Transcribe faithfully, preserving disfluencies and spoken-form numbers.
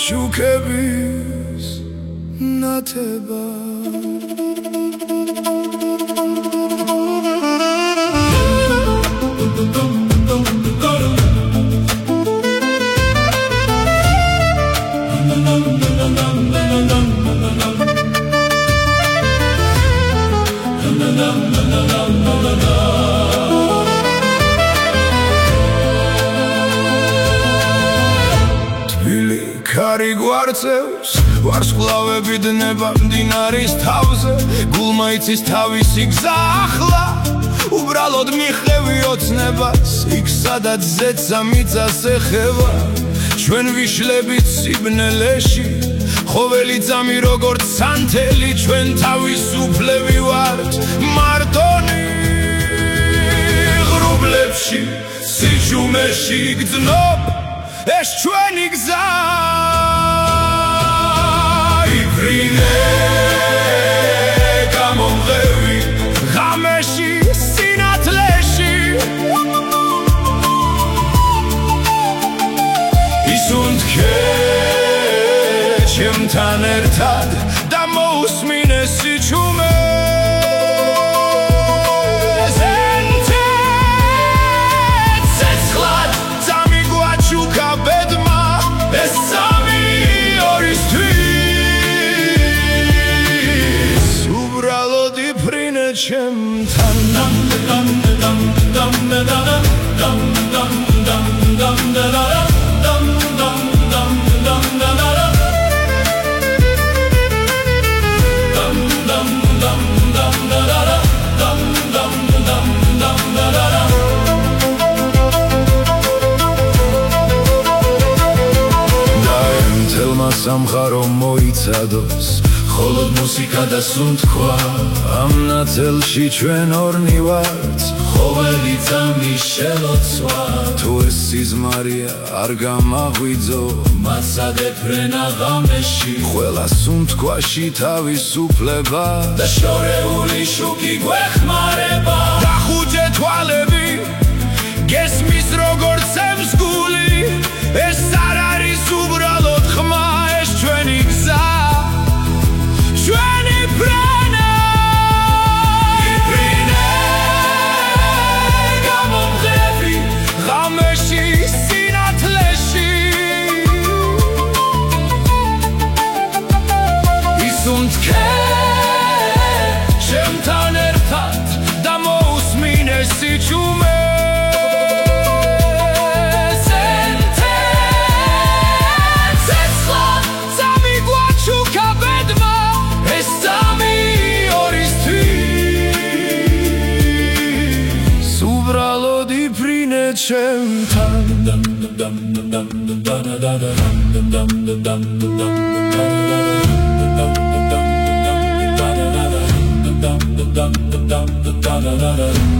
შუქების ნათება. Kari გვარწევს ვარსკვლავები დნება მდინარის თავზე გულმა იცის თავისი გზა ახლა უბრალოდ მიხევი ოცნებას იქ სადაც ზეცა მიწას ეხება ჩვენ ვიშლებით სიბნელეში ხოველი ძამი როგორც სანთელი ჩვენ თავისუფლები ვართ მარტონი ღრუბლებში სიჩუმეში გძნობ ეს ჩვენი გზა იფრინე გამომღები ღამეში სინათლეში ისუნთქე ჩემთან ერთად და მოусმინე სიჩუმე ჩემთან dam dam dam dam dam dam dam dam dam dam dam dam dam dam dam დაემთელმა სამხარო მოიცადოს холод მუსიკა და სუნთქვა ამ ნათელში ჩვენ ორნი ვართ ხოველი ძამი შელოცვა თუ ეს სიზმარია არ გამაღვიძო მასადე ფრენა ღამეში ყველა სუნთქვაში თავისუფლება და შორეული შუქი გვეხმარება და ხუჭე თვალები გესმის როგორც ემს გული ეს არ არის უბრალოდ ხმა ეს ჩვენი გზა ჩვენი ფრენა იფრინე გამომღები ღამეში სინათლეში ისუნთქე ჩემთან ერთად და მოусმინე სიჩუმე ჩემთან dam dam dam dam dam dam dam dam